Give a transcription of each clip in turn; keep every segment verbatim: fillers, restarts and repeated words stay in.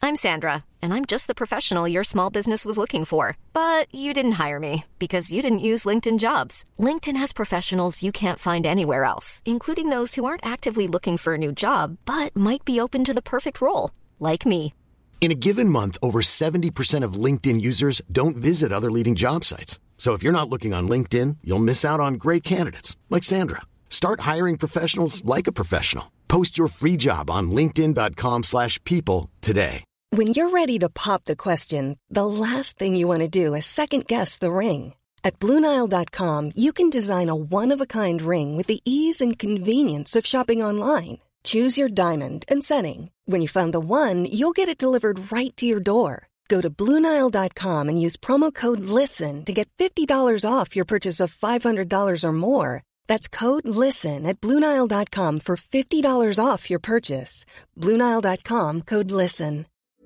I'm Sandra, and I'm just the professional your small business was looking for. But you didn't hire me because you didn't use LinkedIn Jobs. LinkedIn has professionals you can't find anywhere else, including those who aren't actively looking for a new job, but might be open to the perfect role, like me. In a given month, over seventy percent of LinkedIn users don't visit other leading job sites. So if you're not looking on LinkedIn, you'll miss out on great candidates like Sandra. Start hiring professionals like a professional. Post your free job on linkedin.com slash people today. When you're ready to pop the question, the last thing you want to do is second-guess the ring. At Blue Nile dot com, you can design a one-of-a-kind ring with the ease and convenience of shopping online. Choose your diamond and setting. When you find the one, you'll get it delivered right to your door. Go to Blue Nile dot com and use promo code LISTEN to get fifty dollars off your purchase of five hundred dollars or more. That's code LISTEN at Blue Nile dot com for fifty dollars off your purchase. Blue Nile dot com, code LISTEN.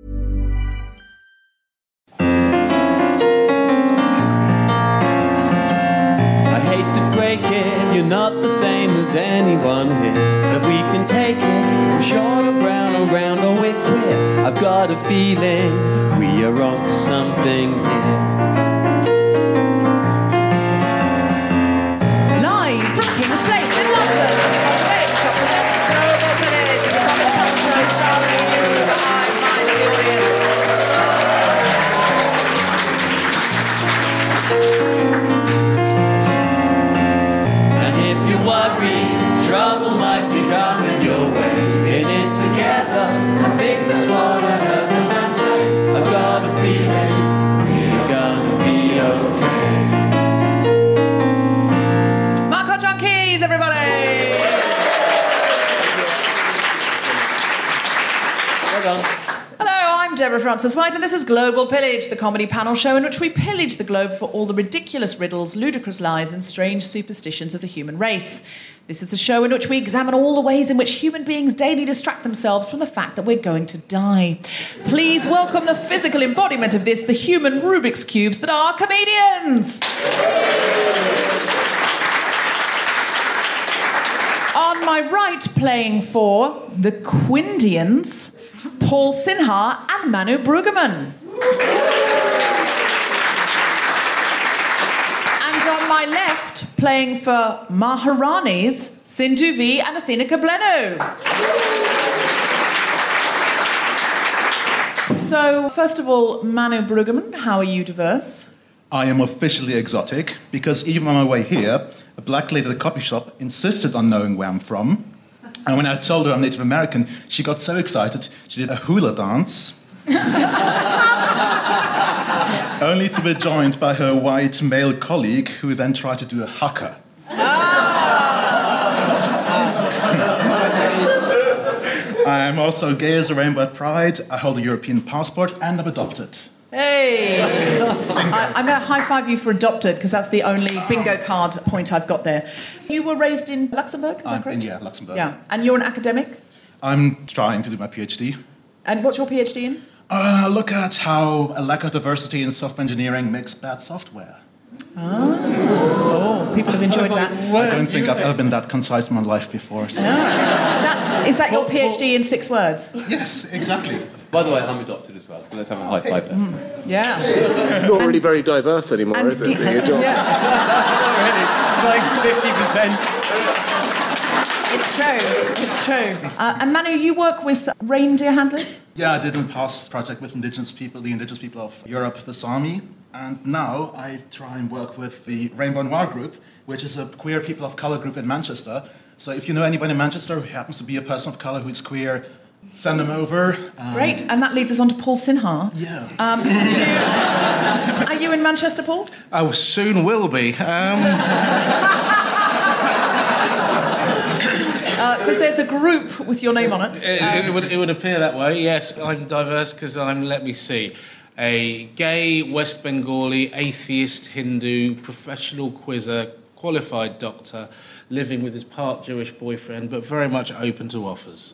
I hate to break it, you're not the same as anyone here. But we can take it, short or brown or round or we're queer. I've got a feeling we are on to something here. Live from King's Place in London, Global Village, the Common Culture starring you, I'm Miley Williams. And if you worry, trouble might be coming your way. In it together, I think that's what I heard the man say. I've got a feeling we're gonna be okay. Mark Hodge on keys, everybody! Well done. Hello, I'm Deborah Frances-White, and this is Global Pillage, the comedy panel show in which we pillage the globe for all the ridiculous riddles, ludicrous lies, and strange superstitions of the human race. This is the show in which we examine all the ways in which human beings daily distract themselves from the fact that we're going to die. Please welcome the physical embodiment of this, the human Rubik's Cubes that are comedians. On my right, playing for the Quindians, Paul Sinha and Manu Brueggemann. And on my left, playing for Maharanis, Sindhu V and Athena Kableno. So, first of all, Manu Brueggemann, how are you diverse? I am officially exotic because even on my way here, a black lady at a coffee shop insisted on knowing where I'm from. And when I told her I'm Native American, she got so excited she did a hula dance. Only to be joined by her white male colleague, who then tried to do a haka. I am also gay as a rainbow at Pride. I hold a European passport and I'm adopted. Hey! I, I'm going to high-five you for adopted, because that's the only bingo card point I've got there. You were raised in Luxembourg, is that I'm correct? in, yeah, Luxembourg. Yeah, and you're an academic? I'm trying to do my PhD. And what's your PhD in? Uh, look at how a lack of diversity in software engineering makes bad software. Oh, oh people have enjoyed that. I don't think I've ever been that concise in my life before. So. That's, is that your PhD in six words? Yes, exactly. By the way, I'm adopted as well, so let's have a high five there. Mm, yeah. Not really very diverse anymore, And is it? ge- being a job? Yeah. It's like fifty percent. It's true. It's true. Uh, and Manu, you work with reindeer handlers? Yeah, I did in the past project with indigenous people, the indigenous people of Europe, the Sami. And now I try and work with the Rainbow Noir group, which is a queer people of colour group in Manchester. So if you know anybody in Manchester who happens to be a person of colour who's queer, send them over. Um, Great. And that leads us on to Paul Sinha. Yeah. Um, do you, are you in Manchester, Paul? I soon will be. Um... Because uh, there's a group with your name on it. It, Um, it, would, it would appear that way, yes. I'm diverse because I'm, let me see, a gay, West Bengali, atheist, Hindu, professional quizzer, qualified doctor, living with his part Jewish boyfriend, but very much open to offers.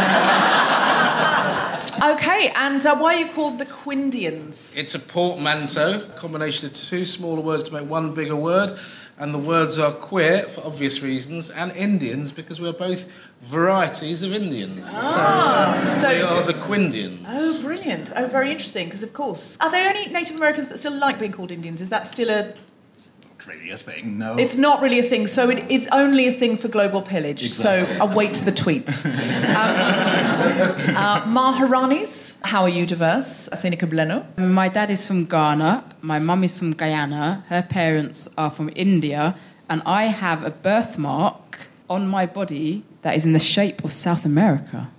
Okay, and uh, why are you called the Quindians? It's a portmanteau, a combination of two smaller words to make one bigger word. And the words are queer, for obvious reasons, and Indians, because we're both varieties of Indians. Ah, so, so we are the Quindians. Oh, brilliant. Oh, very interesting, because, of course... Are there any Native Americans that still like being called Indians? Is that still a... Really a thing, no. It's not really a thing, so it, it's only a thing for Global Pillage. Exactly. So await the tweets. um, uh, Maharanis, how are you diverse? Athena Bleno. My dad is from Ghana, my mum is from Guyana, her parents are from India, and I have a birthmark on my body that is in the shape of South America.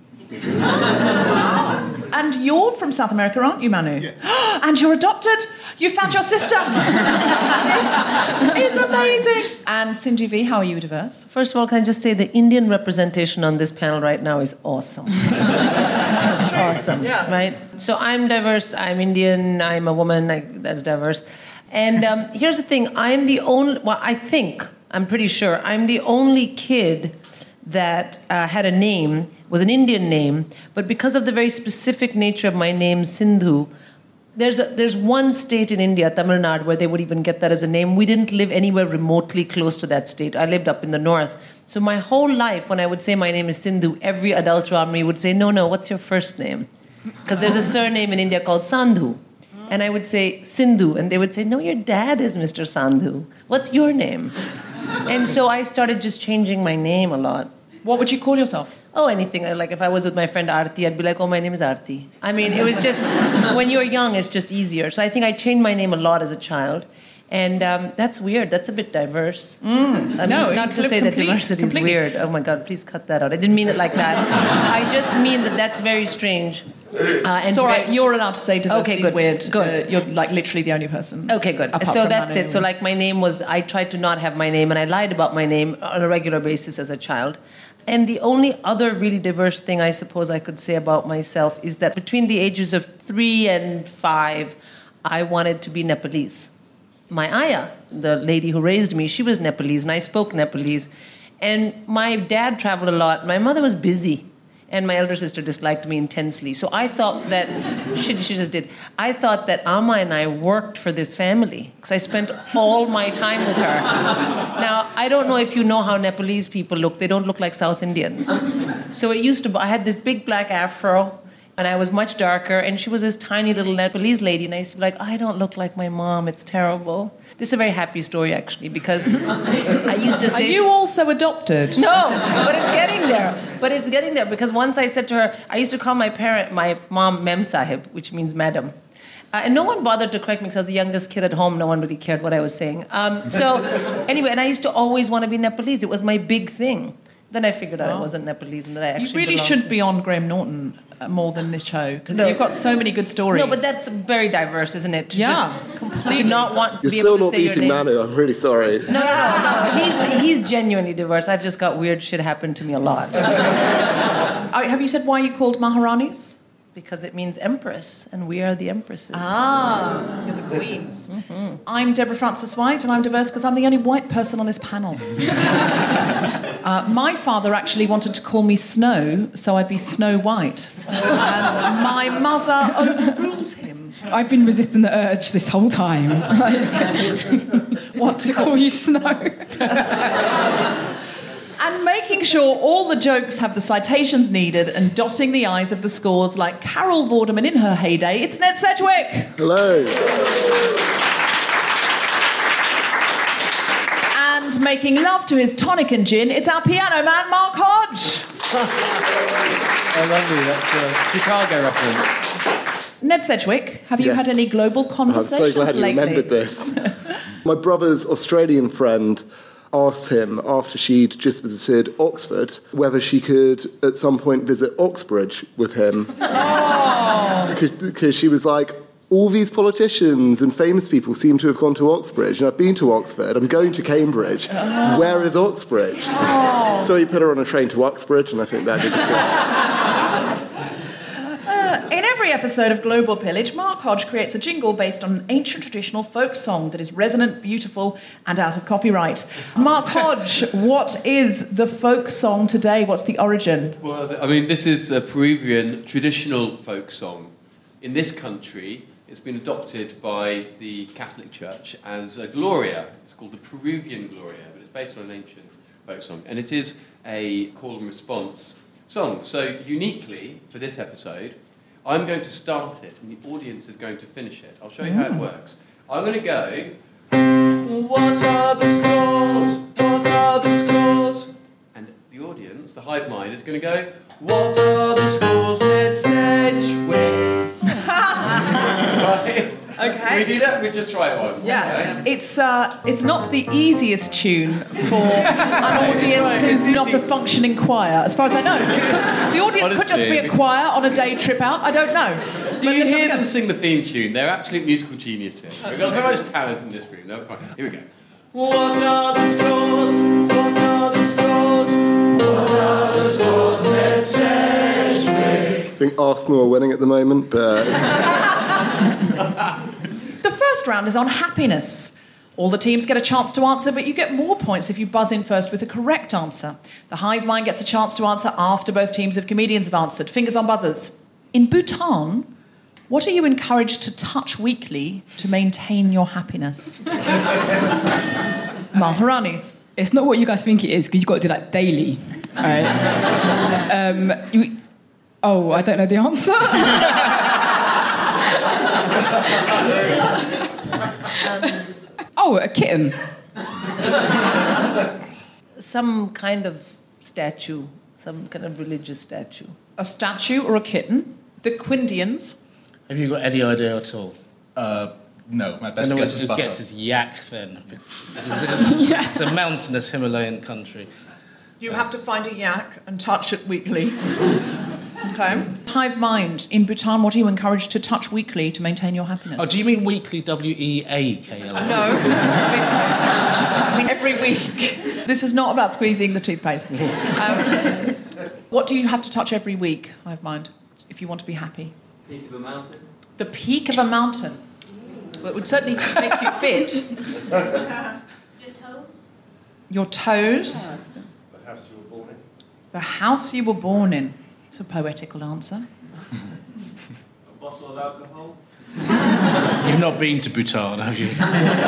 And you're from South America, aren't you, Manu? Yeah. And you're adopted? You found your sister? It's, it's amazing. And Sindhu V, how are you diverse? First of all, can I just say the Indian representation on this panel right now is awesome. Just awesome, Yeah. right? So I'm diverse, I'm Indian, I'm a woman, I, that's diverse. And um, here's the thing, I'm the only, well, I think, I'm pretty sure, I'm the only kid that uh, had a name, was an Indian name, but because of the very specific nature of my name, Sindhu, there's a, there's one state in India, Tamil Nadu, where they would even get that as a name. We didn't live anywhere remotely close to that state. I lived up in the north. So my whole life, when I would say my name is Sindhu, every adult around me would say, no, no, what's your first name? Because there's a surname in India called Sandhu. And I would say Sindhu, and they would say, no, your dad is Mister Sandhu. What's your name? And so I started just changing my name a lot. What would you call yourself? Oh, anything. Like if I was with my friend Aarti, I'd be like, oh, my name is Aarti. I mean, it was just, when you're young, it's just easier. So I think I changed my name a lot as a child. And um, that's weird. That's a bit diverse. Mm. I mean, No, not to say that complete- diversity is completely. weird. Oh my God, please cut that out. I didn't mean it like that. I just mean that that's very strange. Uh, and It's all right. very- You're allowed to say diversity Okay, is good. weird. Good. Uh, you're like literally the only person. Okay, good. apart So from that's Manu. it. So like my name was, I tried to not have my name, and I lied about my name on a regular basis as a child. And the only other really diverse thing I suppose I could say about myself is that between the ages of three and five, I wanted to be Nepalese. My ayah, the lady who raised me, she was Nepalese, and I spoke Nepalese. And my dad traveled a lot. My mother was busy. And my elder sister disliked me intensely. So I thought that, she, she just did. I thought that Amma and I worked for this family, because I spent all my time with her. Now, I don't know if you know how Nepalese people look. They don't look like South Indians. So it used to, I had this big black afro, and I was much darker, and she was this tiny little Nepalese lady, and I used to be like, I don't look like my mom, it's terrible. This is a very happy story, actually, because I used to say... Are you also adopted? No, but it's getting there. But it's getting there, because once I said to her, I used to call my parent, my mom, Mem Sahib, which means madam. Uh, and no one bothered to correct me, because I was the youngest kid at home. No one really cared what I was saying. Um, so anyway, and I used to always want to be Nepalese. It was my big thing. Then I figured out I wasn't Nepalese, and that I actually You really belonged. should be on Graham Norton uh, more than this show, because No. you've got so many good stories. No, but that's very diverse, isn't it? To Yeah, just completely. To not want to You're be still able to not say your beating name. Manu, I'm really sorry. No, no, no, no. He's, he's genuinely diverse. I've just got weird shit happen to me a lot. Oh, have you said why you called Maharanis? Because it means empress, and we are the empresses. Ah, you're the queens. Mm-hmm. I'm Deborah Frances White, and I'm diverse because I'm the only white person on this panel. uh, my father actually wanted to call me Snow, so I'd be Snow White. And my mother overruled him. I've been resisting the urge this whole time. What to call you Snow? And making sure all the jokes have the citations needed and dotting the I's of the scores like Carol Vorderman in her heyday, it's Ned Sedgwick. Hello. And making love to his tonic and gin, it's our piano man, Mark Hodge. Oh, lovely. That's a Chicago reference. Ned Sedgwick, have you Yes. had any global I'm conversations so glad you lately? remembered this. My brother's Australian friend asked him, after she'd just visited Oxford, whether she could at some point visit Oxbridge with him. Oh. Because, because she was like, all these politicians and famous people seem to have gone to Oxbridge, and I've been to Oxford, I'm going to Cambridge. Oh. Where is Oxbridge? Oh. So he put her on a train to Uxbridge, and I think that did the trick. In every episode of Global Pillage, Mark Hodge creates a jingle based on an ancient traditional folk song that is resonant, beautiful, and out of copyright. Mark Hodge, what is the folk song today? What's the origin? Well, I mean, this is a Peruvian traditional folk song. In this country, It's been adopted by the Catholic Church as a Gloria. It's called the Peruvian Gloria, but it's based on an ancient folk song. And it is a call and response song. So uniquely, for this episode, I'm going to start it, and the audience is going to finish it. I'll show you how it works. I'm going to go, what are the scores? What are the scores? And the audience, the hive mind, is going to go, what are the scores? Let's Sedgwick. Right? Okay. Can we do that? We just try it one. Yeah. Okay. It's uh, it's not the easiest tune for an audience who's not a functioning choir, as far as I know. This could- the audience could just be a choir on a day trip out. I don't know. Do you let's have a hear go. them sing the theme tune? They're absolute musical geniuses. We've got so much talent in this room. They're fine. Here we go. What are the scores? What are the scores? What are the scores? Let's Sedgwick. I think Arsenal are winning at the moment, but... The first round is on happiness. All the teams get a chance to answer, but you get more points if you buzz in first with the correct answer. The hive mind gets a chance to answer after both teams of comedians have answered. Fingers on buzzers. In Bhutan, what are you encouraged to touch weekly to maintain your happiness? Maharanis. It's not what you guys think it is, because you've got to do that daily. All right? um, you, oh, I don't know the answer. Oh, a kitten. Some kind of statue, some kind of religious statue. A statue or a kitten? The Quindians. Have you got any idea at all? Uh, no, my best I know guess it's- is butter. guess is yak then. It's, Yeah. it's a mountainous Himalayan country. You have to find a yak and touch it weekly. Okay. Hive mind. In Bhutan, what are you encouraged to touch weekly to maintain your happiness? Oh, do you mean weekly? W E A K L? No. I mean, I mean, every week. This is not about squeezing the toothpaste. Um, what do you have to touch every week, hive mind, if you want to be happy? Peak of a mountain. The peak of a mountain. Well, it would certainly make you fit. Your toes? Your toes. The house you were born in. The house you were born in. It's a poetical answer. A bottle of alcohol. You've not been to Bhutan, have you?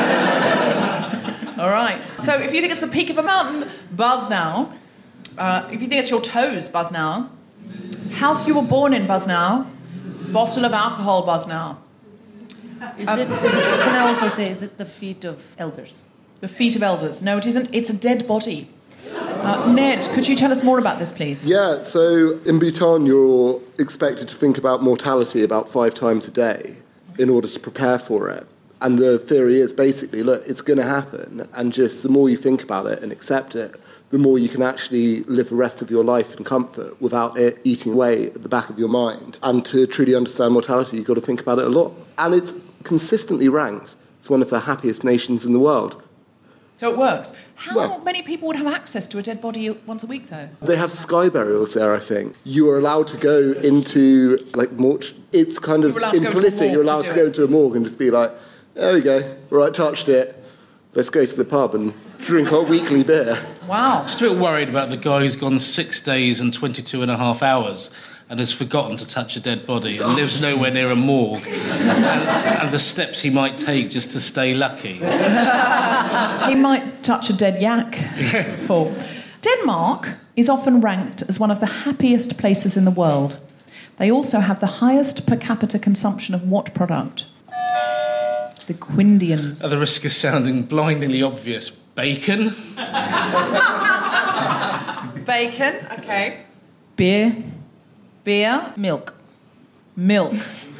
All right. So if you think it's the peak of a mountain, buzz now. Uh, if you think it's your toes, buzz now. House you were born in, buzz now. Bottle of alcohol, buzz now. Is it, is it, can I also say, is it the feet of elders? The feet of elders. No, it isn't. It's a dead body. Uh, Ned, could you tell us more about this, please? Yeah, so in Bhutan, you're expected to think about mortality about five times a day in order to prepare for it. And the theory is basically, look, it's going to happen, and just the more you think about it and accept it, the more you can actually live the rest of your life in comfort without it eating away at the back of your mind. And to truly understand mortality, you've got to think about it a lot. And it's consistently ranked as one of the happiest nations in the world. So it works. How Well- many people would have access to a dead body once a week, though? They have sky burials there, I think. You are allowed to go into, like, mort- it's kind of You're allowed to go to a implicit. morgue You're to allowed do to it. go into a morgue and just be like, there we go, right, touched it. Let's go to the pub and drink our weekly beer. Wow. Just a bit worried about the guy who's gone six days and twenty-two and a half hours and has forgotten to touch a dead body and lives nowhere near a morgue, and, and the steps he might take just to stay lucky. He might touch a dead yak, Paul. Denmark is often ranked as one of the happiest places in the world. They also have the highest per capita consumption of what product? The Quindians. At the risk of sounding blindingly obvious, bacon? Bacon, okay. Beer. Beer. Milk. Milk.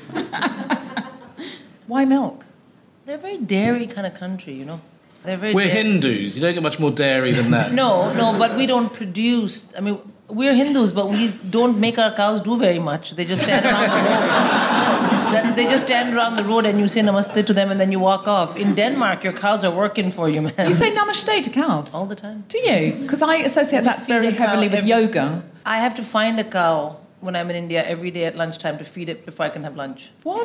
Why milk? They're a very dairy kind of country, you know. They're very We're dairy. Hindus. You don't get much more dairy than that. No, no, but we don't produce. I mean, we're Hindus, but we don't make our cows do very much. They just stand around the road. That, they just stand around the road and you say namaste to them and then you walk off. In Denmark, your cows are working for you, man. You say namaste to cows? All the time. Do you? Because I associate that very Feed a cow heavily with every- yoga. I have to find a cow when I'm in India every day at lunchtime to feed it before I can have lunch. What?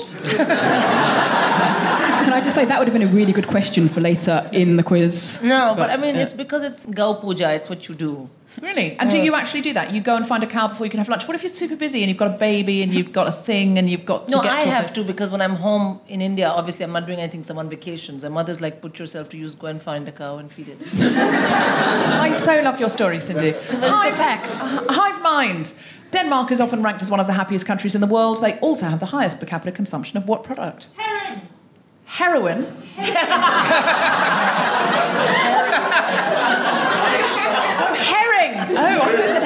Can I just say that would have been a really good question for later in the quiz? No, but, but I mean, yeah. it's because it's Gau Puja, it's what you do. Really? And do you actually do that? You go and find a cow before you can have lunch? What if you're super busy and you've got a baby and you've got a thing and you've got to No, get I to have this? to, because when I'm home in India, obviously I'm not doing anything, so I'm on vacations. And mother's like, put yourself to use, go and find a cow and feed it. I so love your story, Cindy. Hive, Hive, fact. Hive mind. Denmark is often ranked as one of the happiest countries in the world. They also have the highest per capita consumption of what product? Heron. Heroin. Oh, herring. Oh, I thought you said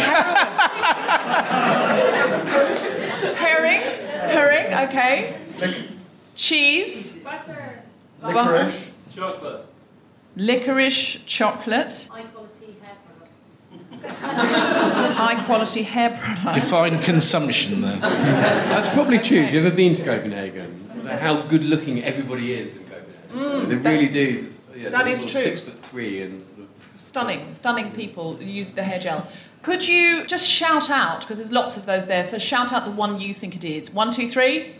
heroin. Herring. Herring, okay. Cheese. Butter. Butter. Chocolate. Licorice chocolate. High quality hair products. High quality hair products. Define consumption, then. That's probably true. Have you ever been to Copenhagen? How good looking everybody is in Copenhagen. Mm, they that- really do. Yeah, that they're is sort of true. Six foot three and sort of. Stunning, stunning people who use the hair gel. Could you just shout out, because there's lots of those there, so shout out the one you think it is. One, two, three.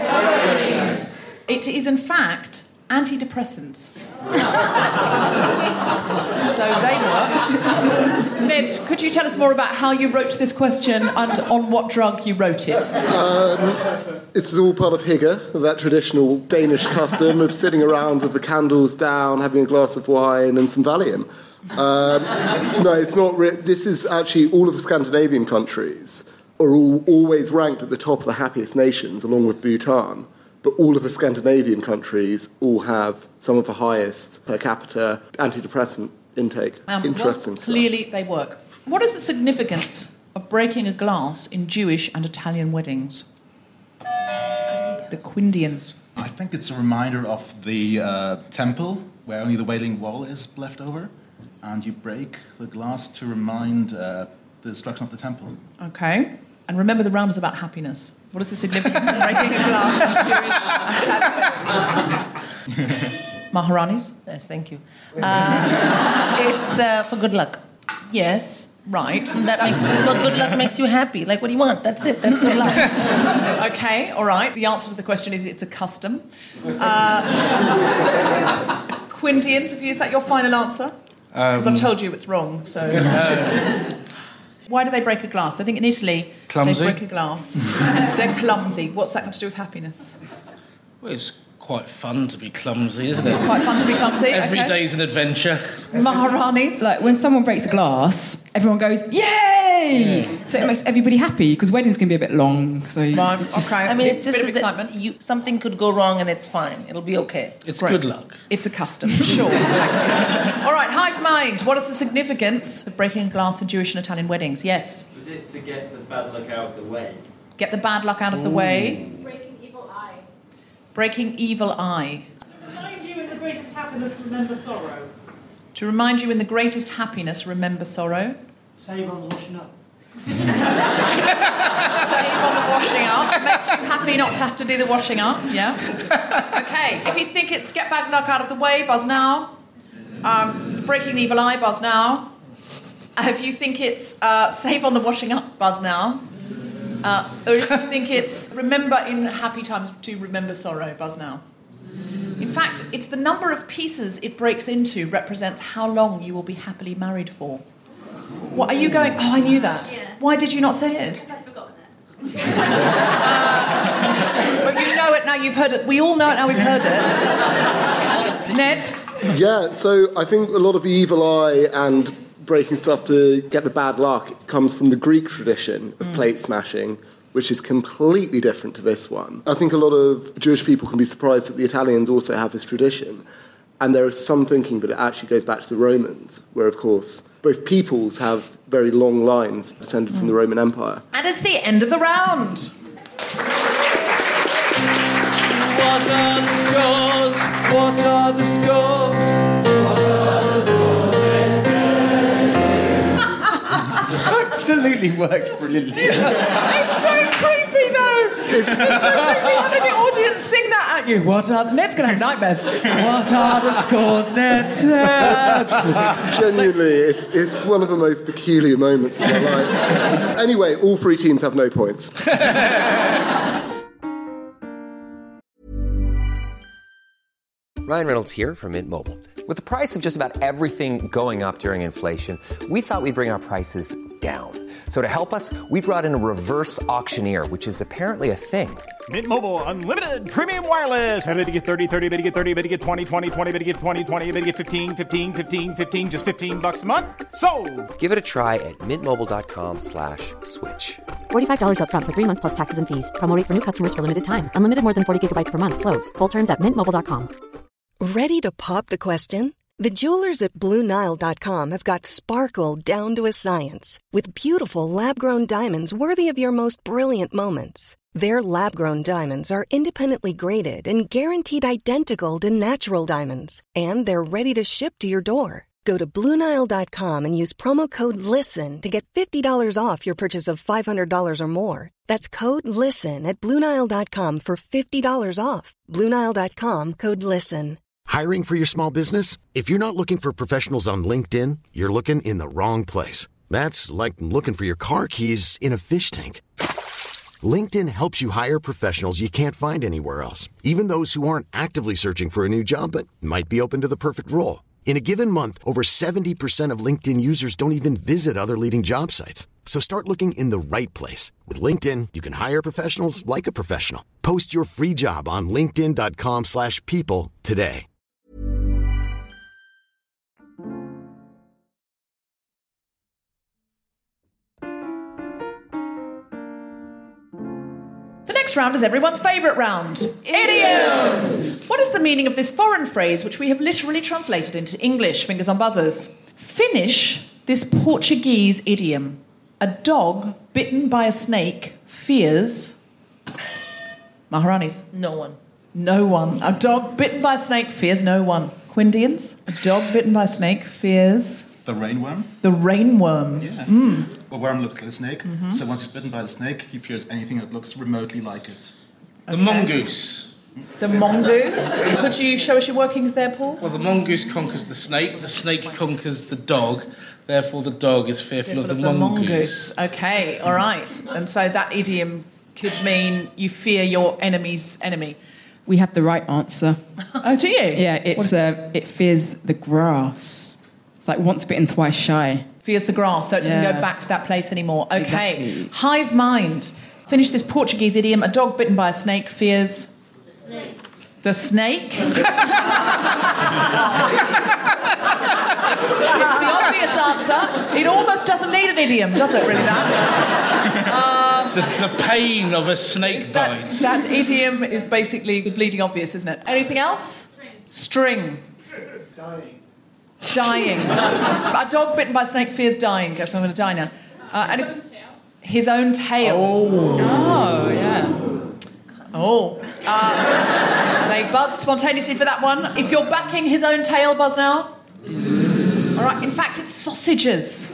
It is, in fact, antidepressants. So they work. Ned, could you tell us more about how you wrote this question and on what drug you wrote it? Um, this is all part of hygge, of that traditional Danish custom of sitting around with the candles down, having a glass of wine and some Valium. Um, no, it's not. Re- this is actually all of the Scandinavian countries are all, always ranked at the top of the happiest nations, along with Bhutan. But all of the Scandinavian countries all have some of the highest per capita antidepressant intake. Um, Interesting well, stuff. clearly they work. What is the significance of breaking a glass in Jewish and Italian weddings? The Quindians. I think it's a reminder of the uh, temple where only the Wailing Wall is left over, and you break the glass to remind uh, the destruction of the temple. Okay. And remember, the round is about happiness. What is the significance of breaking a glass in Jewish and Italian? Maharanis? Yes, thank you. Uh, it's uh, for good luck. Yes, right. That makes, well, good luck makes you happy. Like, what do you want? That's it. That's good luck. Okay, all right. The answer to the question is it's a custom. Uh, Quindians, have you, is that your final answer? Because Um, I've told you it's wrong, so... Why do they break a glass? I think in Italy, Clumsy. they break a glass. They're clumsy. What's that got to do with happiness? Well, it's quite fun to be clumsy, isn't it? Quite fun to be clumsy. Every okay. day's an adventure. Maharanis. Like when someone breaks a glass, everyone goes, yay! Yeah. So it makes everybody happy because weddings can be a bit long. So Right, it's just- okay. I mean, Bit- it just bit of is that excitement. you, something could go wrong and it's fine. It'll be okay. It's Great. good luck. It's a custom, sure. Thank you. All right, hive mind. What is the significance of breaking a glass in Jewish and Italian weddings? Yes. Was it to get the bad luck out of the way? Get the bad luck out of the way. Breaking evil eye. Breaking evil eye. Remind you in the greatest happiness, remember sorrow. To remind you in the greatest happiness, remember sorrow. Save on the washing up. Save on the washing up. Makes you happy not to have to do the washing up, yeah? Okay, if you think it's get bad luck out of the way, buzz now. Um, breaking the evil eye, buzz now. Uh, if you think it's uh, save on the washing up, buzz now. Uh, or if you think it's remember in happy times to remember sorrow, buzz now. In fact, it's the number of pieces it breaks into represents how long you will be happily married for. What are you going? Oh, I knew that. Yeah. Why did you not say it? I've forgotten it. But you know it now. You've heard it. We all know it now. We've heard it. Ned. Yeah, so I think a lot of the evil eye and breaking stuff to get the bad luck comes from the Greek tradition of Mm. plate smashing, which is completely different to this one. I think a lot of Jewish people can be surprised that the Italians also have this tradition. And there is some thinking that it actually goes back to the Romans, where, of course, both peoples have very long lines descended from the Roman Empire. And it's the end of the round. What are the scores? What are the scores? What are the scores? Let's say. Absolutely worked brilliantly. It's so creepy, though. It's so creepy having the audience sing that at at you. What are the... Ned's going to have nightmares. What are the scores, Ned? Ned? Genuinely, it's, it's one of the most peculiar moments of my life. Anyway, all three teams have no points. Ryan Reynolds here from Mint Mobile. With the price of just about everything going up during inflation, we thought we'd bring our prices down. So to help us, we brought in a reverse auctioneer, which is apparently a thing. Mint Mobile Unlimited Premium Wireless. How to get thirty, thirty, how to get thirty, how to get twenty, twenty, twenty, how to get twenty, twenty, how to get fifteen, fifteen, fifteen, fifteen, just fifteen bucks a month? Sold! Give it a try at mintmobile.com slash switch. forty-five dollars up front for three months plus taxes and fees. Promo rate for new customers for limited time. Unlimited more than forty gigabytes per month. Slows full terms at mint mobile dot com. Ready to pop the question? The jewelers at Blue Nile dot com have got sparkle down to a science with beautiful lab-grown diamonds worthy of your most brilliant moments. Their lab-grown diamonds are independently graded and guaranteed identical to natural diamonds, and they're ready to ship to your door. Go to Blue Nile dot com and use promo code LISTEN to get fifty dollars off your purchase of five hundred dollars or more. That's code LISTEN at Blue Nile dot com for fifty dollars off. Blue Nile dot com, code LISTEN. Hiring for your small business? If you're not looking for professionals on LinkedIn, you're looking in the wrong place. That's like looking for your car keys in a fish tank. LinkedIn helps you hire professionals you can't find anywhere else, even those who aren't actively searching for a new job but might be open to the perfect role. In a given month, over seventy percent of LinkedIn users don't even visit other leading job sites. So start looking in the right place. With LinkedIn, you can hire professionals like a professional. Post your free job on linkedin.com slash people today. The next round is everyone's favourite round. Idioms! What is the meaning of this foreign phrase which we have literally translated into English? Fingers on buzzers. Finish this Portuguese idiom. A dog bitten by a snake fears... Maharanis? No one. No one. A dog bitten by a snake fears no one. Quindians? A dog bitten by a snake fears... The rainworm? The rainworm. Yeah. Mm. A worm looks like a snake, Mhm. so once he's bitten by the snake, he fears anything that looks remotely like it. The mongoose. The mongoose. Could you show us your workings there, Paul? Well, the mongoose conquers the snake, the snake conquers the dog, therefore the dog is fearful, Fearful of the, of the mongoose. mongoose. Okay, all right. And so that idiom could mean you fear your enemy's enemy. We have the right answer. Oh, do you? Yeah, it's uh, it fears the grass. It's like once bitten, twice shy. Fears the grass, so it doesn't Yeah. go back to that place anymore. Okay. Exactly. Hive mind. Finish this Portuguese idiom. A dog bitten by a snake fears... The snake? it's, it's the obvious answer. It almost doesn't need an idiom, does it, really, that? Um, There's the pain of a snake bite. that idiom is basically bleeding obvious, isn't it? Anything else? String. Dying. Dying. A dog bitten by a snake fears dying. Guess I'm going to die now. Uh, and if, his own tail. Oh. Oh, yeah. Oh. Uh, they buzzed spontaneously for that one. If you're backing his own tail, buzz now. All right. In fact, it's sausages.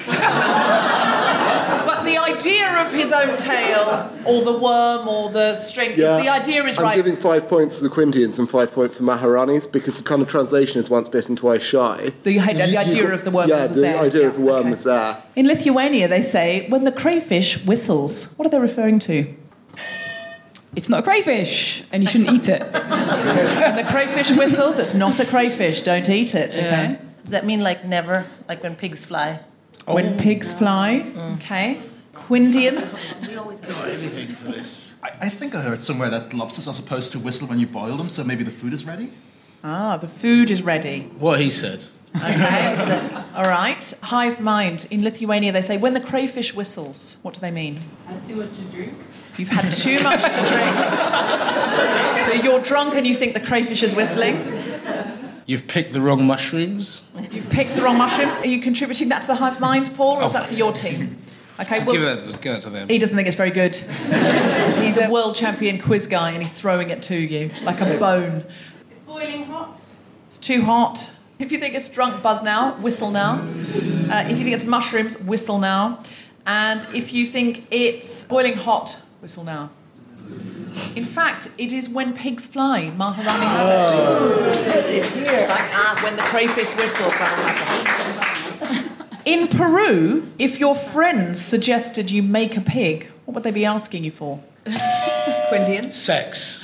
But the idea of his own tail, or the worm, or the string, Yeah, the idea is I'm right. giving five points to the Quindians and five points for Maharanis because the kind of translation is once bitten, twice shy. The, the idea you- of the worm yeah, was the there. idea Yeah, of the worm okay. was there. In Lithuania, they say, when the crayfish whistles. What are they referring to? It's not a crayfish, and you shouldn't eat it. When the crayfish whistles, it's not a crayfish. Don't eat it, okay? Yeah. Does that mean like never? Like when pigs fly? When pigs fly, okay. Quindians. Not anything for this. I, I think I heard somewhere that lobsters are supposed to whistle when you boil them, so maybe the food is ready? Ah, the food is ready. What he said. Okay. All right. Hive mind. In Lithuania, they say, when the crayfish whistles. What do they mean? Had too much to drink. You've had too much to drink. So you're drunk and you think the crayfish is whistling. You've picked the wrong mushrooms. You've picked the wrong mushrooms. Are you contributing that to the hive mind, Paul, or is that for your team? Okay, well, give, that, give that to them. he doesn't think it's very good. He's a world champion quiz guy and he's throwing it to you like a bone. It's boiling hot. It's too hot. If you think it's drunk, buzz now, whistle now. Uh, if you think it's mushrooms, whistle now. And if you think it's boiling hot, whistle now. In fact, it is when pigs fly. Maharani habit. Oh. It's like ah, when the crayfish whistles, that'll happen. In Peru, if your friends suggested you make a pig, what would they be asking you for? Quindians? Sex.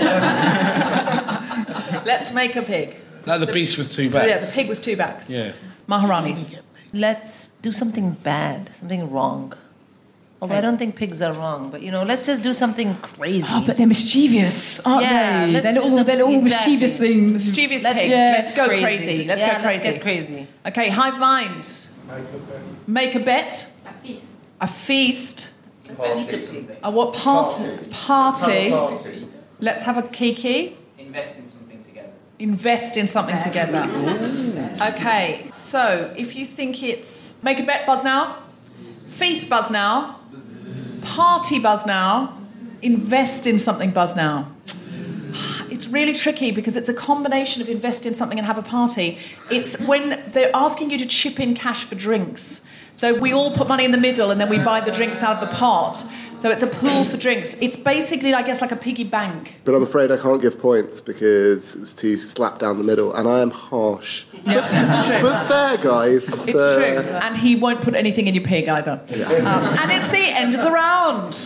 Let's make a pig. Like the, the beast with two backs. Yeah, the pig with two backs. Yeah. Maharanis. Let's do something bad, something wrong. Although I don't think pigs are wrong, but you know, let's just do something crazy. Oh, but they're mischievous, aren't yeah, they? Let's They're do all, they're all exactly. mischievous things. Mischievous let's, pigs. Yeah, let's go crazy. crazy. Let's yeah, go crazy. Let's get crazy. Okay, hive mind. Make a bet. A feast. A feast. Party. A what party? Party. Party. Let's have a kiki. Invest in something together. Invest in something together. Okay, so if you think it's make a bet, buzz now. Feast, buzz now. Party, buzz now. Invest in something, buzz now. It's really tricky because it's a combination of invest in something and have a party. It's when they're asking you to chip in cash for drinks. So we all put money in the middle and then we buy the drinks out of the pot. So it's a pool for drinks. It's basically, I guess, like a piggy bank. But I'm afraid I can't give points because it was too slap down the middle, and I am harsh. Yeah, that's true. But fair, guys. It's so. true. And he won't put anything in your pig either. Yeah. Um, and it's the end of the round.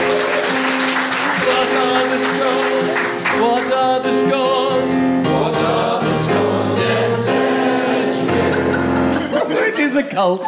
What are the scores? What are the scores? What are the scores? Yes, It is a cult.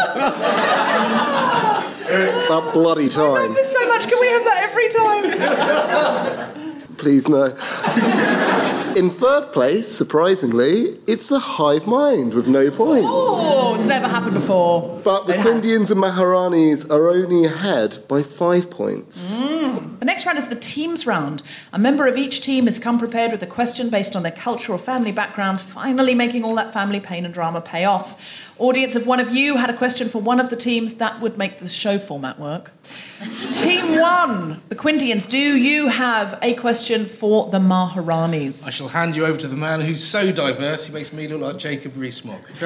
It's that bloody time. There's so much. Can we have that every time? Please, no. In third place, surprisingly, it's a hive mind with no points. Oh, it's never happened before. But the It has. Quindians and Maharanis are only ahead by five points. Mm. The next round is the teams round. A member of each team has come prepared with a question based on their culture or family background, finally making all that family pain and drama pay off. Audience, if one of you had a question for one of the teams, that would make the show format work. Team one, the Quindians, do you have a question for the Maharanis? I shall hand you over to the man who's so diverse, he makes me look like Jacob Rees-Mogg. Go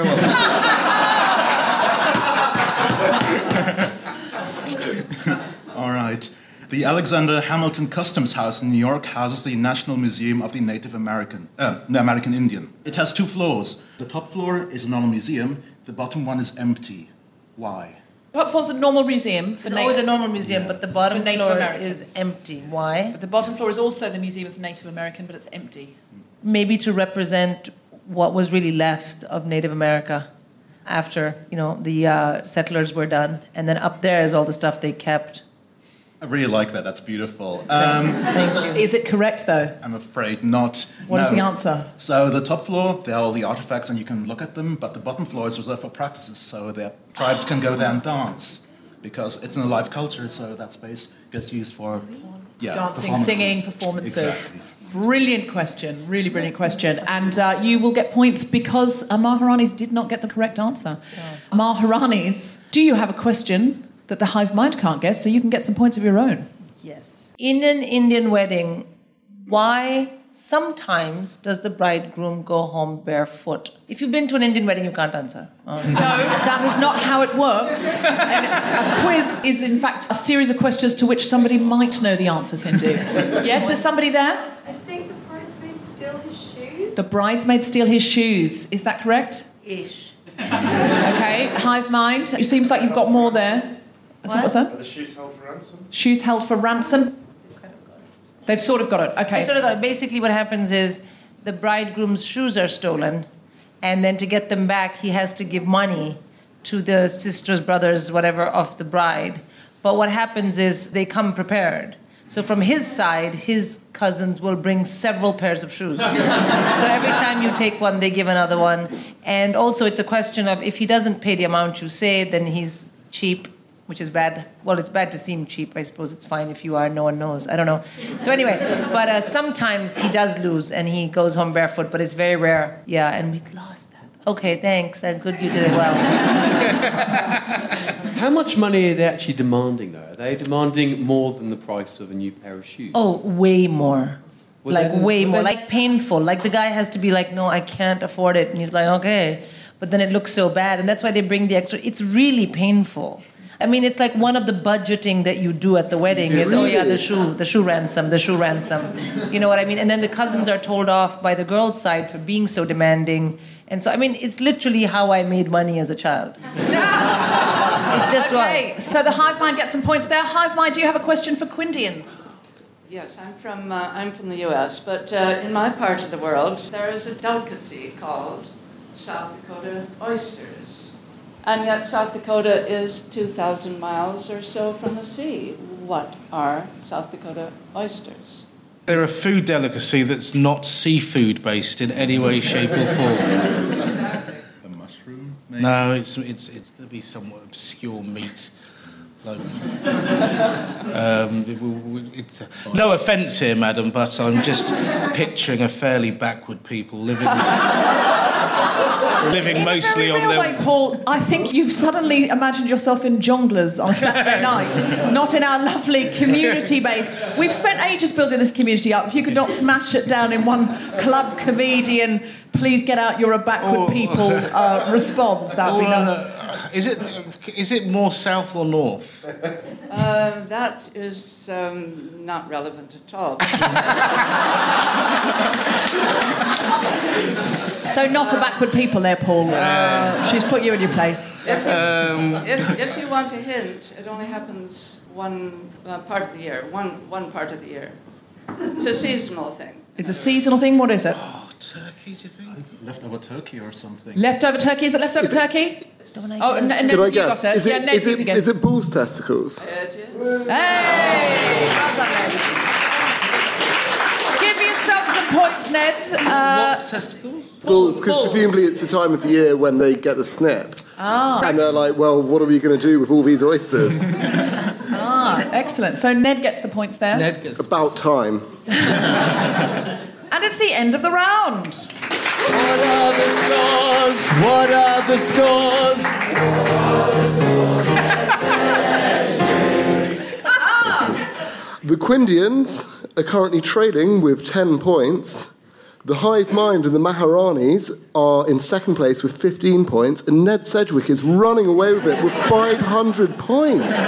on. All right. The Alexander Hamilton Customs House in New York houses the National Museum of the Native American, uh, the American Indian. It has two floors. The top floor is a normal museum. The bottom one is empty. Why? Top floor's a normal museum. For It's na- always a normal museum, but the bottom for Native floor Americans. is empty. Why? But the bottom floor is also the Museum of the Native American, but it's empty. Maybe to represent what was really left of Native America after, you know, the uh, settlers were done. And then up there is all the stuff they kept. I really like that. That's beautiful. Um, Thank you. Is it correct, though? I'm afraid not. What is No. the answer? So the top floor, there are all the artifacts and you can look at them, but the bottom floor is reserved for practices, so their tribes can go there and dance. Because it's an alive culture, so that space gets used for yeah, Dancing, performances. singing, performances. Exactly. Brilliant question. Really brilliant question. And uh, you will get points because uh, Maharanis did not get the correct answer. Yeah. Maharanis, do you have a question that the hive mind can't guess, so you can get some points of your own? Yes. In an Indian wedding, why sometimes does the bridegroom go home barefoot? If you've been to an Indian wedding, you can't answer. Oh. No, that is not how it works. And a quiz is, in fact, a series of questions to which somebody might know the answers, Hindu. Yes, there's somebody there? I think the bridesmaid steal his shoes. The bridesmaid steal his shoes. Is that correct? Ish. Okay, hive mind. It seems like you've got more there. What? What's that? Are the shoes held for ransom? Shoes held for ransom. They've sort of got it. Okay. They sort of got it. Basically, what happens is the bridegroom's shoes are stolen, and then to get them back, he has to give money to the sisters, brothers, whatever, of the bride. But what happens is they come prepared. So from his side, his cousins will bring several pairs of shoes. So every time you take one, they give another one. And also, it's a question of if he doesn't pay the amount you say, then he's cheap, which is bad. Well, it's bad to seem cheap. I suppose it's fine if you are. No one knows. I don't know. So anyway, but uh, sometimes he does lose and he goes home barefoot, but it's very rare. Yeah, and we lost that. Okay, thanks. That's good. You did it well. How much money are they actually demanding, though? Are they demanding more than the price of a new pair of shoes? Oh, way more. Well, like, then- way well, more. then- Like, painful. Like, the guy has to be like, no, I can't afford it. And he's like, okay. But then it looks so bad. And that's why they bring the extra. It's really painful. I mean, it's like one of the budgeting that you do at the wedding is, oh yeah, the shoe, the shoe ransom, the shoe ransom. You know what I mean? And then the cousins are told off by the girl's side for being so demanding. And so, I mean, it's literally how I made money as a child. It just okay, was. So the Hive Mind gets some points there. Hive Mind, do you have a question for Quindians? Yes, I'm from uh, I'm from the U S, but uh, in my part of the world, there is a delicacy called South Dakota oysters. And yet South Dakota is two thousand miles or so from the sea. What are South Dakota oysters? They're a food delicacy that's not seafood-based in any way, shape or form. A mushroom, maybe? No, it's it's it's going to be somewhat obscure meat. Like, um, it's, uh, no offence here, madam, but I'm just picturing a fairly backward people living living mostly on their... Way, Paul, I think you've suddenly imagined yourself in Jongleurs on Saturday night, not in our lovely community-based... We've spent ages building this community up. If you could not smash it down in one club comedian, please get out, you're a backward Oh. people uh, response, that would be Oh, nice. no. Is it is it more south or north? Uh, that is um, not relevant at all. So not a backward people there, Paul. Uh, she's put you in your place. If you, Um, if, if you want a hint, it only happens one uh, part of the year, one one part of the year. It's a seasonal thing. It's a seasonal thing. What is it? Turkey, do you think? Leftover turkey or something. Leftover turkey. Is it leftover turkey? Oh, n- n- Can I you guess? got it. Is it, Yeah, Ned, is, you it, can guess. is it bull's testicles? It is. Hey! Well done, Ned. Give yourself some points, Ned. Uh, What testicles? Bulls, because bull. presumably it's the time of the year when they get the snip. ah, And they're like, well, what are we going to do with all these oysters? ah, excellent. So Ned gets the points there. Ned gets... About time. And it's the end of the round. What are the scores? What are the scores? The Quindians are currently trailing with ten points. The Hive Mind and the Maharanis are in second place with fifteen points, and Ned Sedgwick is running away with it with five hundred points.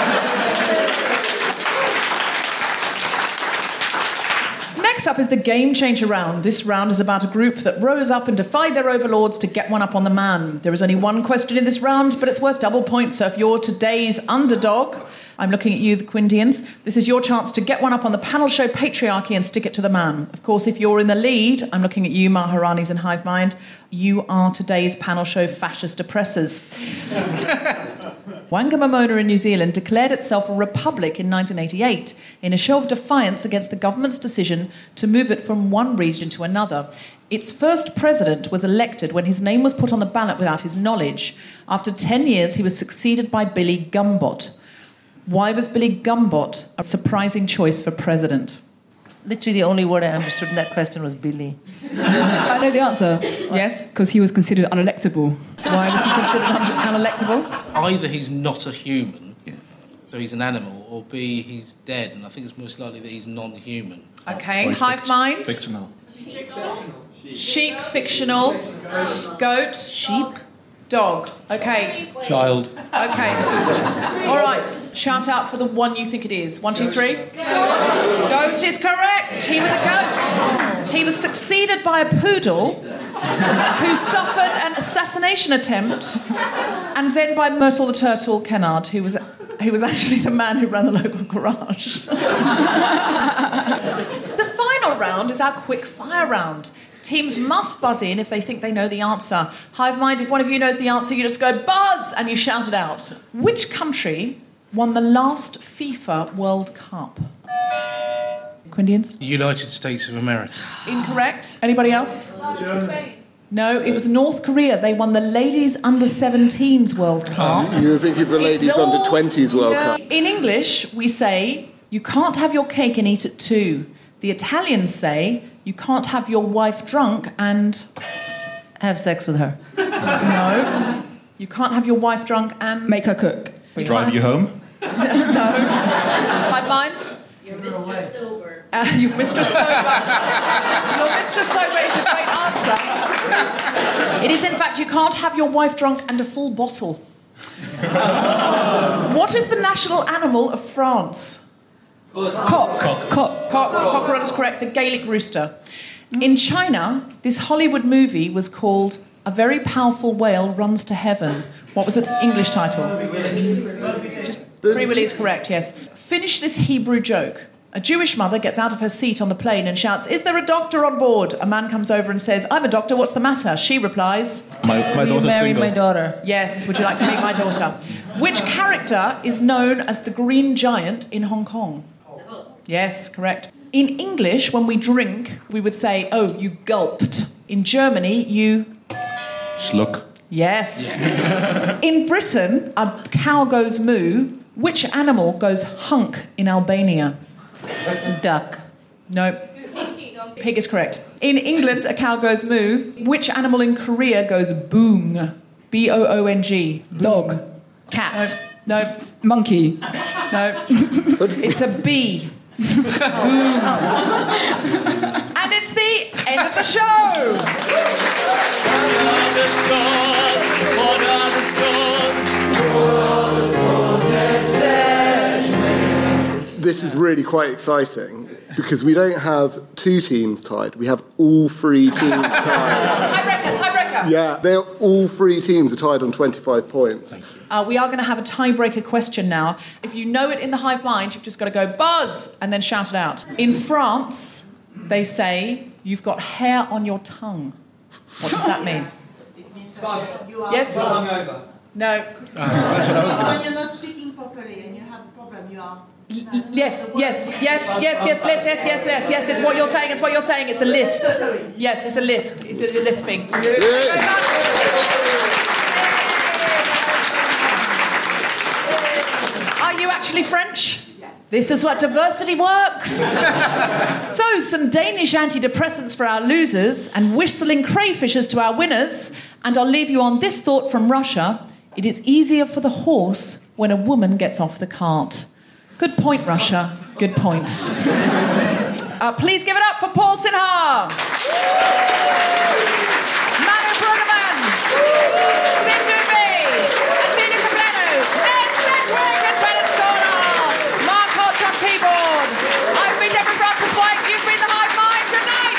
Next up is the Game Changer round. This round is about a group that rose up and defied their overlords to get one up on the man. There is only one question in this round, but it's worth double points, so if you're today's underdog, I'm looking at you, the Quindians, this is your chance to get one up on the panel show Patriarchy and stick it to the man. Of course, if you're in the lead, I'm looking at you, Maharanis and Hive Mind, you are today's panel show fascist oppressors. Wangamamona in New Zealand declared itself a republic in nineteen eighty-eight in a show of defiance against the government's decision to move it from one region to another. Its first president was elected when his name was put on the ballot without his knowledge. After ten years, he was succeeded by Billy Gumbot. Why was Billy Gumbot a surprising choice for president? Literally the only word I understood in that question was Billy. I know the answer. Yes? Because he was considered unelectable. Why was he considered un- unelectable? Either he's not a human, so he's an animal, or B, he's dead, and I think it's most likely that he's non-human. Okay, Or he's Hive fict- Mind. Fictional. Sheep, fictional. Goat. Sheep. Dog. Okay. Child. Okay. All right. Shout out for the one you think it is. One, two, three. Goat is correct. He was a goat. He was succeeded by a poodle who suffered an assassination attempt, and then by Myrtle the Turtle Kennard, who was who was actually the man who ran the local garage. The final round is our quick fire round. Teams must buzz in if they think they know the answer. Hive Mind, if one of you knows the answer, you just go buzz and you shout it out. Which country won the last FIFA World Cup? Quindians? United States of America. Incorrect. Anybody else? Germany. No, it was North Korea. They won the Ladies Under seventeens World Cup. You were thinking of the ladies It's all- under twenties World Yeah. Cup. In English, we say, you can't have your cake and eat it too. The Italians say, you can't have your wife drunk and... Have sex with her. No. You can't have your wife drunk and... Make her cook. Drive you home? No. Hive Mind? Your mistress sober. Uh, your mistress sober. Your mistress sober is a great answer. It is, in fact, you can't have your wife drunk and a full bottle. What is the national animal of France? Cock. Cock. Cock. Cock. Cockerel is correct. The Gaelic rooster. In China, this Hollywood movie was called A Very Powerful Whale Runs to Heaven. What was its English title? Just, Free Willy is correct, yes. Finish this Hebrew joke. A Jewish mother gets out of her seat on the plane and shouts, "Is there a doctor on board?" A man comes over and says, "I'm a doctor, what's the matter?" She replies, My, my daughter's Married single. my daughter. "Yes, would you like to meet my daughter?" Which character is known as the Green Giant in Hong Kong? Yes, correct. In English, when we drink, we would say, "Oh, you gulped." In Germany, you... Schluck. Yes. In Britain, a cow goes moo. Which animal goes hunk in Albania? Duck. No. Pig is correct. In England, a cow goes moo. Which animal in Korea goes boong? B O O N G. Dog. Cat. No. no. Monkey. No. It's a bee. And it's the end of the show. This is really quite exciting because we don't have two teams tied. We have all three teams tied. Tiebreaker, tiebreaker. Yeah, they're all three teams are tied on twenty-five points. Uh, we are going to have a tiebreaker question now. If you know it in the hive mind, you've just got to go buzz and then shout it out. In France, they say you've got hair on your tongue. What does that mean? Yes? Over. No. Uh, that's what I was going to When say. you're not speaking properly and you have a problem, you are... L- yes, yes, yes, yes, yes, yes, yes, yes, yes, yes. It's what you're saying. It's what you're saying. It's a lisp. Yes, it's a lisp. It's a lisping. Are you actually French? This is what diversity works. So, some Danish antidepressants for our losers and whistling crayfishes to our winners. And I'll leave you on this thought from Russia. It is easier for the horse when a woman gets off the cart. Good point, Russia. Good point. Uh, please give it up for Paul Sinha. Manu Bruneman. Sindhu B. Athena Kablenu. Ned Sedgwick and Brennan Stoner. Mark Hodge on keyboard. I've been Deborah Francis White. You've been the Hive Mind. Good night.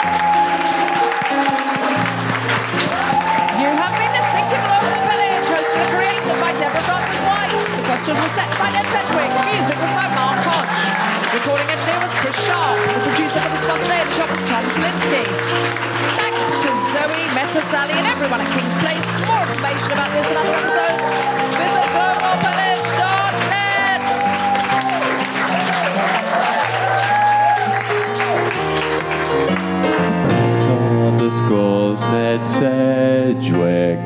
You have been listening to Global Pillage, hosted and created by Deborah Francis White. The questions were set by Ned Sedgwick. The music was by Mark Hodge. Recording engineer was Chris Sharp. The producer for the Spot Today and Shop was Tom Zielinski. Thanks to Zoe, Meta, Sally and everyone at King's Place. For more information about this and other episodes, visit global pillage dot net. On the scores, Ned Sedgwick.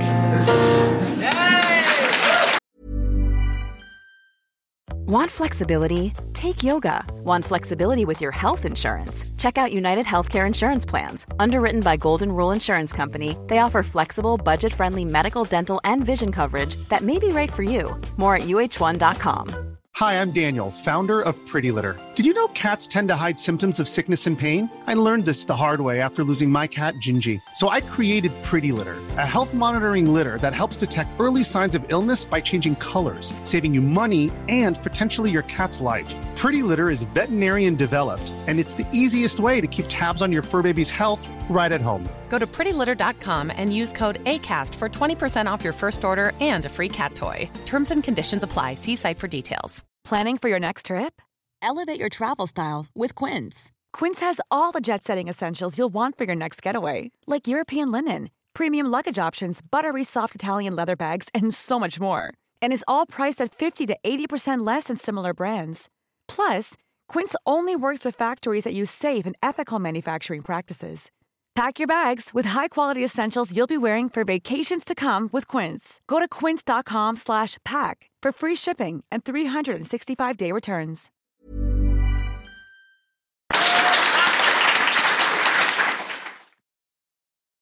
Want flexibility? Take yoga. Want flexibility with your health insurance? Check out United Healthcare Insurance Plans. Underwritten by Golden Rule Insurance Company, they offer flexible, budget-friendly medical, dental, and vision coverage that may be right for you. More at U H one dot com. Hi, I'm Daniel, founder of Pretty Litter. Did you know cats tend to hide symptoms of sickness and pain? I learned this the hard way after losing my cat, Gingy. So I created Pretty Litter, a health monitoring litter that helps detect early signs of illness by changing colors, saving you money and potentially your cat's life. Pretty Litter is veterinarian developed, and it's the easiest way to keep tabs on your fur baby's health right at home. Go to pretty litter dot com and use code ACAST for twenty percent off your first order and a free cat toy. Terms and conditions apply. See site for details. Planning for your next trip? Elevate your travel style with Quince. Quince has all the jet-setting essentials you'll want for your next getaway, like European linen, premium luggage options, buttery soft Italian leather bags, and so much more. And is all priced at fifty to eighty percent less than similar brands. Plus, Quince only works with factories that use safe and ethical manufacturing practices. Pack your bags with high-quality essentials you'll be wearing for vacations to come with Quince. Go to quince dot com slash pack for free shipping and three sixty-five day returns.